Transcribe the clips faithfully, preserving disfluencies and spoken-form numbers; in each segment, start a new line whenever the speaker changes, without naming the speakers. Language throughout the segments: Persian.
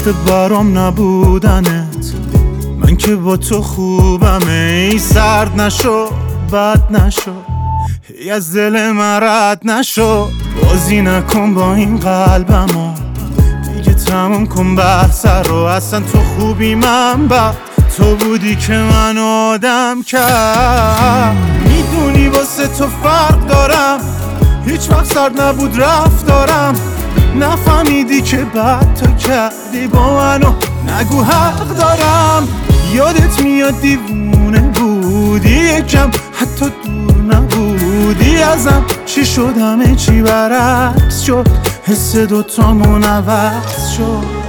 وقت برام نبودنت، من که با تو خوبم. ای سرد نشو بد نشو، ای از دل من رد نشو. بازی نکن با این قلبمو، دیگه تموم کن بحث رو. اصلا تو خوبی من بد، تو بودی که من آدم کرد. میدونی واسه تو فرق دارم، هیچ وقت سرد نبود رفتارم. نفهمیدی که بد تو کردی با منو، نگو حق دارم. یادت میاد دیوونه بودی یکم، حتی دور نبودی ازم. چی شد همه چی برعکس شد، حس دوتامون عوض شد.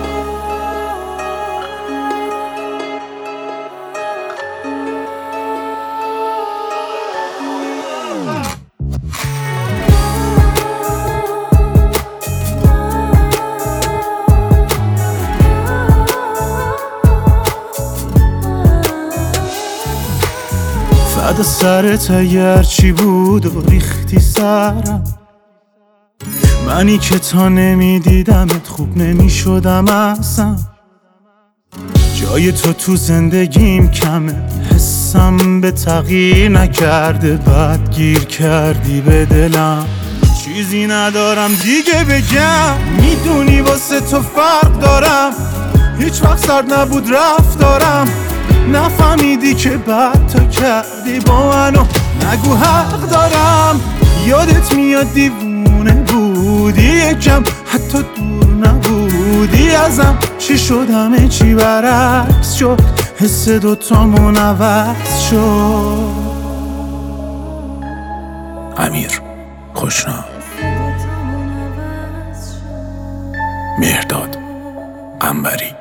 فدا سرت اگر چی بود و ریختی سرم، منی که تا نمیدیدمت خوب نمیشدم اصلا. جای تو تو زندگیم کمه، حسم به تغییر نکرده، بعد گیر کردی به دلم. چیزی ندارم دیگه بگم، میدونی واسه تو فرق دارم. هیچ وقت سرد نبود رفتارم، نفهمیدی که بد تو کردی با منو، نگو حق دارم. یادت میاد دیوونه بودی یکم، حتی دور نبودی ازم. چی شد همه چی برعکس شد، حس دوتامون عوض شد. امیر خوشنام، مهرداد عنبری.